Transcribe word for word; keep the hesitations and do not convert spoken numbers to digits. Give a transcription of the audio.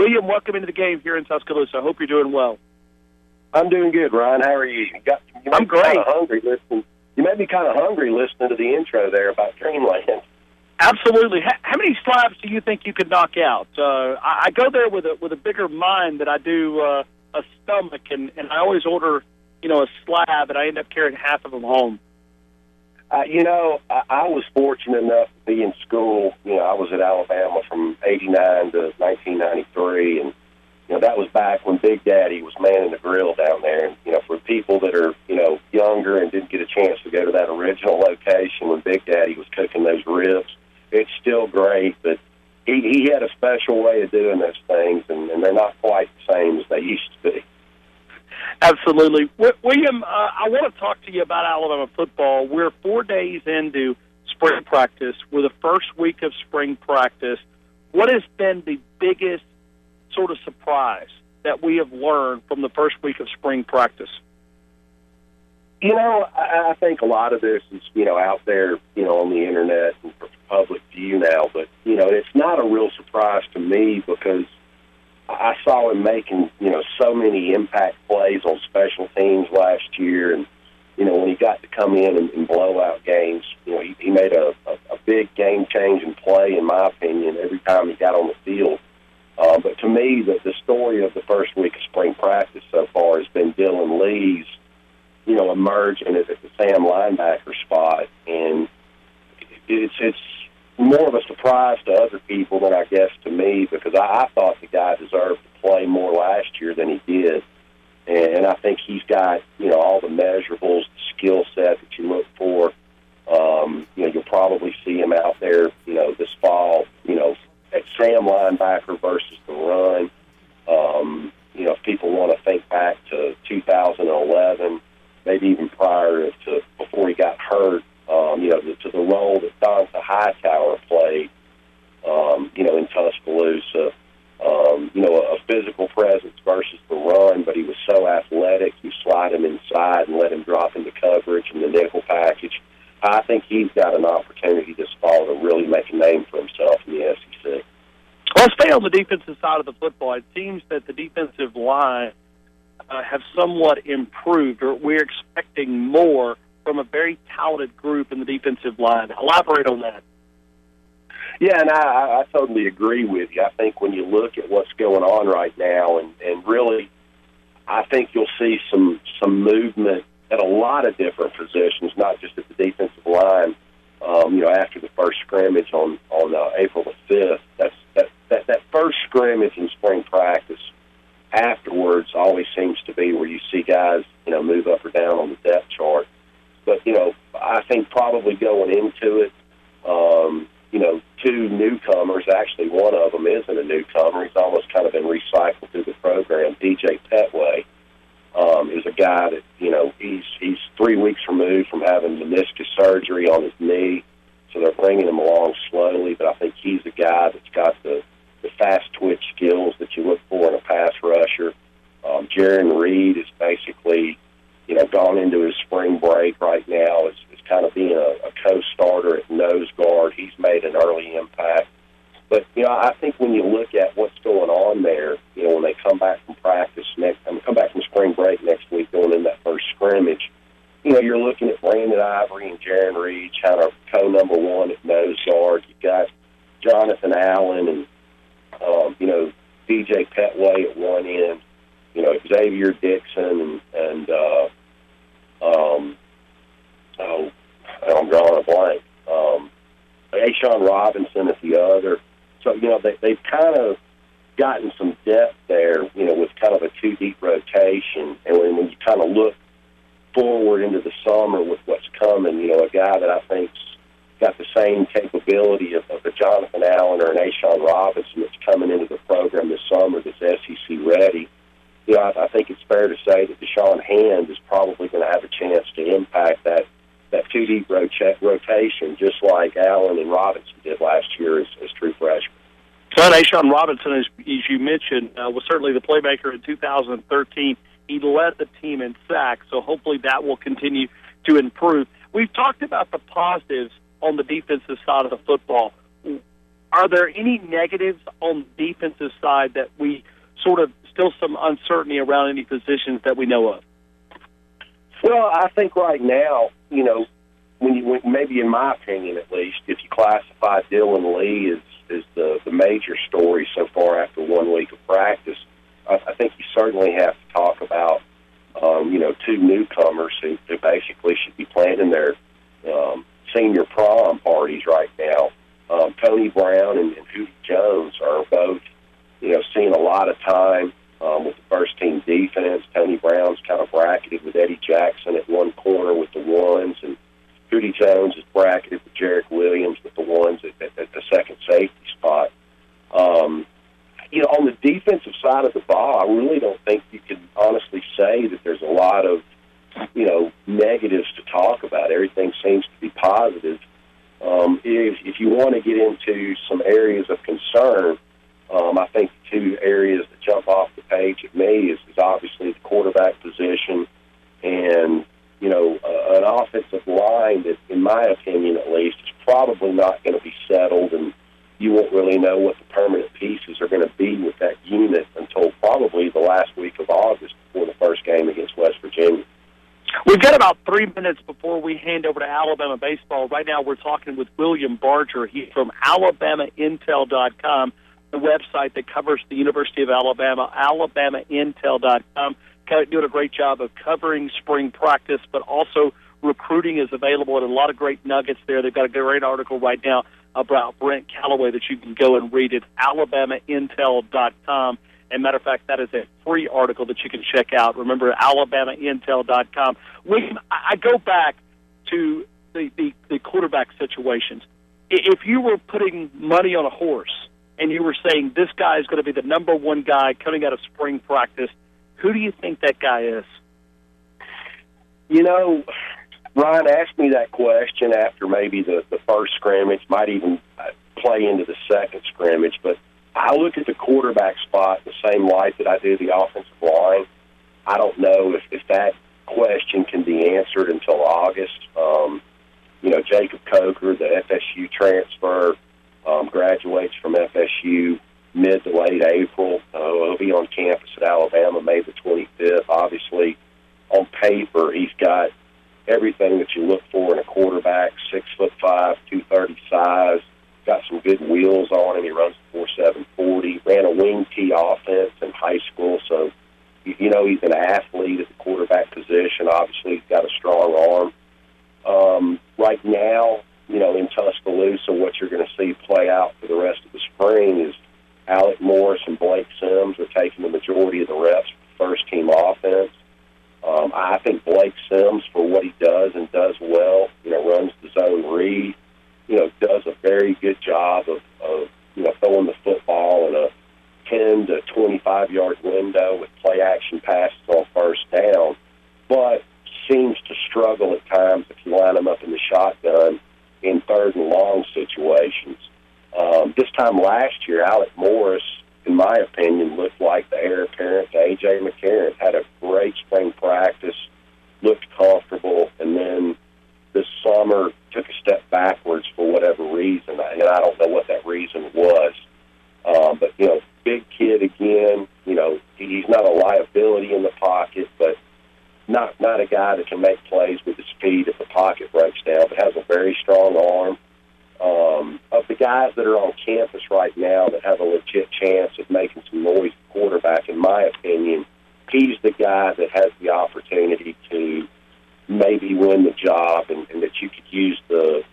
William, welcome into the game here in Tuscaloosa. I hope you're doing well. I'm doing good, Ryan. How are you? you, got, you I'm great. Kind of hungry listening. You made me kind of hungry listening to the intro there about Dreamland. Absolutely. How, how many slabs do you think you could knock out? Uh, I, I go there with a with a bigger mind than I do uh, a stomach, and, and I always order, you know, a slab, and I end up carrying half of them home. Uh, you know, I, I was fortunate enough to be in school. You know, I was at Alabama from eighty-nine to nineteen ninety-three, and you know that was back when Big Daddy was manning the grill down there. And you know, for people that are you know younger and didn't get a chance to go to that original location when Big Daddy was cooking those ribs, it's still great, but he, he had a special way of doing those things, and, and they're not quite the same as they used to be. Absolutely. W- William, uh, I want to talk to you about Alabama football. We're four days into spring practice. We're the first week of spring practice. What has been the biggest sort of surprise that we have learned from the first week of spring practice? You know, I, I think a lot of this is, you know, out there, you know, on the internet and for public view now. But, you know, it's not a real surprise to me because I saw him making, you know, so many impact plays on special teams last year. And, you know, when he got to come in and, and blow out games, you know, he, he made a, a, a big game-changing play, in my opinion, every time he got on the field. Uh, but to me, the, the story of the first week of spring practice so far has been Dylan Lee's, you know, emerging at the Sam linebacker spot. And it's it's more of a surprise to other people than I guess to me because I, I thought the guy deserved to play more last year than he did. And I think he's got, you know, all the measurables, the skill set that you look for. Um, you know, you'll probably see him out there, you know, this fall, you know, at Sam linebacker versus the run. Um, you know, if people want to think back to two thousand eleven, maybe even prior to before he got hurt, um, you know, to the role that Donta Hightower played, um, you know, in Tuscaloosa. Um, you know, a, a physical presence versus the run, but he was so athletic, you slide him inside and let him drop into coverage in the nickel package. I think he's got an opportunity this fall to really make a name for himself in the S E C. Well, stay on the defensive side of the football. It seems that the defensive line uh, have somewhat improved, or we're expecting more from a very talented group in the defensive line. Elaborate on that. Yeah, and I, I totally agree with you. I think when you look at what's going on right now, and, and really, I think you'll see some some movement at a lot of different positions, not just at the defensive line. Um, you know, after the first scrimmage on on uh, April the fifth, that's that, that that first scrimmage in spring practice. Afterwards, always seems to be where you see guys, you know, move up or down on the depth chart. But you know, I think probably going into it. Um, You know, two newcomers. Actually, one of them isn't a newcomer. He's almost kind of been recycled through the program. D J Petway um, is a guy that, you know, he's he's three weeks removed from having meniscus surgery on his knee, so they're bringing him along slowly. But I think he's a guy that's got the, the fast twitch skills that you look for in a pass rusher. Um, Jaron Reed is basically, you know, gone into his spring break right now. Is is kind of being a, a co-starter at nose guard. He's made an early impact. But, you know, I think when you look at what's going on there, you know, when they come back from practice next, I mean, come back from spring break next week going in that first scrimmage, you know, you're looking at Brandon Ivory and Jaron Reed, kind of co-number one at nose guard. You've got Jonathan Allen and, um, you know, D J Petway at one end, you know, Xavier Dixon and, and uh, um, oh, I'm drawing a blank. Um, Ashawn Robinson at the other. So, you know, they, they've kind of gotten some depth there, you know, with kind of a two-deep rotation. And when, when you kind of look forward into the summer with what's coming, you know, a guy that I think's got the same capability of, of a Jonathan Allen or an Ashawn Robinson that's coming into the program this summer that's S E C ready. You know, I, I think it's fair to say that Deshaun Hand is probably going to have a chance to impact that that two-deep rota- rotation, just like Allen and Robinson did last year as, as true freshmen. So Ashawn Robinson, as, as you mentioned, uh, was certainly the playmaker in two thousand thirteen. He led the team in sacks, so hopefully that will continue to improve. We've talked about the positives on the defensive side of the football. are there any negatives on the defensive side that we sort of still some uncertainty around any positions that we know of? Well, I think right now, you know, when you when, maybe in my opinion at least, if you classify Dylan Lee as, as the, the major story so far after one week of practice, I, I think you certainly have to talk about, um, you know, two newcomers who, who basically should be planning their um, senior prom parties right now. Um, Tony Brown and, and Hootie Jones are both, you know, seeing a lot of time um, with the first-team defense. Tony Brown's kind of bracketed with Eddie Jackson at one corner with the ones, and Hootie Jones is bracketed with Jarek Williams with the ones at, at, at the second safety spot. Um, you know, on the defensive side of the ball, I really don't think you can honestly say that there's a lot of, you know, negatives to talk about. Everything seems to be positive. Um, if, if you want to get into some areas of concern, um, I think the two areas that jump off the page at me is, is obviously the quarterback position and, you know, uh, an offensive line that, in my opinion at least, is probably not going to be settled, and you won't really know what the permanent pieces are going to be with that unit until probably the last week of August before the first game against West Virginia. We've got about three minutes before we hand over to Alabama baseball. Right now we're talking with William Barger. He's from Alabama Intel dot com, the website that covers the University of Alabama, Alabama Intel dot com. Doing a great job of covering spring practice, but also recruiting is available, and a lot of great nuggets there. They've got a great article right now about Brent Callaway that you can go and read at Alabama Intel dot com. And matter of fact, that is a free article that you can check out. Remember, Alabama Intel dot com. William, I go back to the, the, the quarterback situations. If you were putting money on a horse and you were saying this guy is going to be the number one guy coming out of spring practice, who do you think that guy is? You know, Ryan asked me that question after maybe the, the first scrimmage, might even play into the second scrimmage, but I look at the quarterback spot the same light that I do the offensive line. I don't know if, if that question can be answered until August. Um, you know, Jacob Coker, the F S U transfer, um, graduates from F S U mid to late April. Uh, he'll be on campus at Alabama May the twenty-fifth. Obviously, on paper, he's got everything that you look for in a quarterback, six foot five, two thirty size, got some good wheels on him. He runs the four seven forty, ran a wing T offense in high school, so, you know, he's an athlete at the quarterback position. Obviously, he's got a strong arm. Um, right now, you know, in Tuscaloosa, what you're going to see play out for the rest of the spring is Alec Morris and Blake Sims are taking the majority of the reps for first-team offense. Um, I think Blake Sims, for what he does and does well, you know, runs the zone read, you know, does a very good job of, of you know, throwing the football in a ten to twenty-five yard window with play-action passes on first down, but seems to struggle at times if you line him up in the shotgun in third and long situations. Um, this time last year, Alec Morris, in my opinion, looked like the heir apparent to A J McCarron. Had a great spring practice, looked comfortable, and then this summer took a step backwards for whatever reason, and I don't know what that reason was. Um, but, you know, big kid again, you know, he's not a liability in the pocket, but not not a guy that can make plays with the speed if the pocket breaks down, but has a very strong arm. Um, of the guys that are on campus right now that have a legit chance of making some noise at quarterback, in my opinion, he's the guy that has the opportunity to maybe win the job, and, and that you could use the,